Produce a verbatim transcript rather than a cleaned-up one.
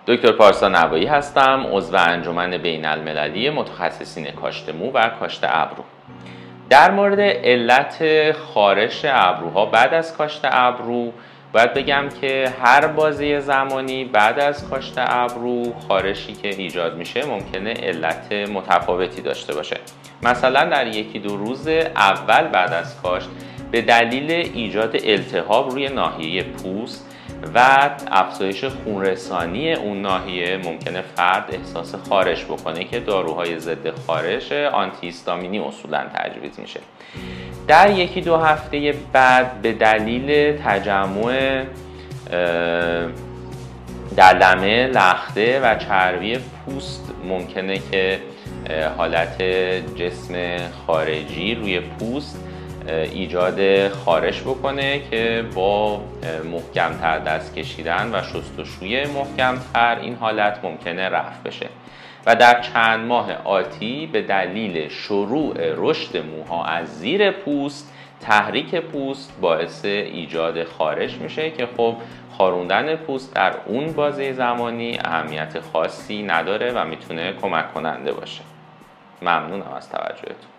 دکتر پارسا نوایی هستم، عضو انجمن بین المللی متخصصین کاشت مو و کاشت ابرو. در مورد علت خارش ابروها بعد از کاشت ابرو باید بگم که هر بازه زمانی بعد از کاشت ابرو خارشی که ایجاد میشه ممکنه علت متفاوتی داشته باشه. مثلا در یکی دو روز اول بعد از کاشت به دلیل ایجاد التهاب روی ناحیه پوست و افزایش خونرسانی اون ناحیه ممکنه فرد احساس خارش بکنه که داروهای ضد خارش آنتی هیستامینی اصولا تجویز میشه. در یکی دو هفته بعد به دلیل تجمع دلمه، لخته و چربی پوست ممکنه که حالت جسم خارجی روی پوست ایجاد خارش بکنه که با محکمتر دست کشیدن و شستشوی محکمتر این حالت ممکنه رفع بشه و در چند ماه آتی به دلیل شروع رشد موها از زیر پوست تحریک پوست باعث ایجاد خارش میشه که خب خاروندن پوست در اون بازه زمانی اهمیت خاصی نداره و میتونه کمک کننده باشه. ممنونم از توجهتون.